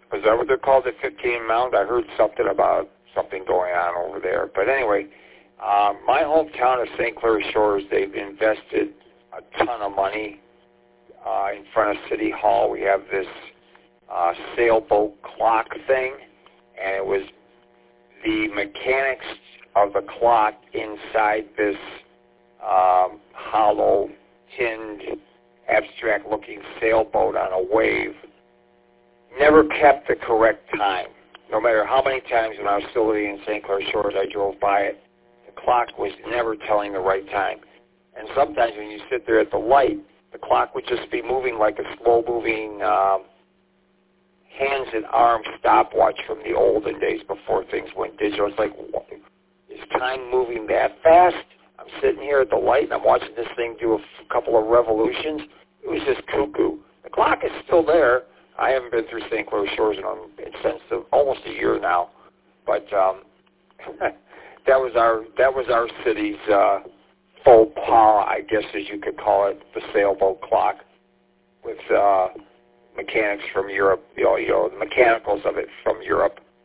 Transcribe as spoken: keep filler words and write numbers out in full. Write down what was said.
Was that what they're called, the fifteen Mount? I heard something about something going on over there. But anyway, um, my hometown of Saint Clair Shores, they've invested a ton of money uh, in front of City Hall. We have this uh, sailboat clock thing, and it was the mechanics of the clock inside this um, hollow, tinned, abstract-looking sailboat on a wave never kept the correct time. No matter how many times when I was still living in Saint Clair Shores, I drove by it, the clock was never telling the right time. And sometimes when you sit there at the light, the clock would just be moving like a slow-moving um, hands and arms stopwatch from the olden days before things went digital. It's like, what? Is time moving that fast? I'm sitting here at the light and I'm watching this thing do a f- couple of revolutions. It was just cuckoo. The clock is still there. I haven't been through Saint Clair Shores in um, since the, almost a year now, but um, that was our that was our city's uh, faux pas, I guess, as you could call it, the sailboat clock, with uh, mechanics from Europe, you know, you know, the mechanicals of it from Europe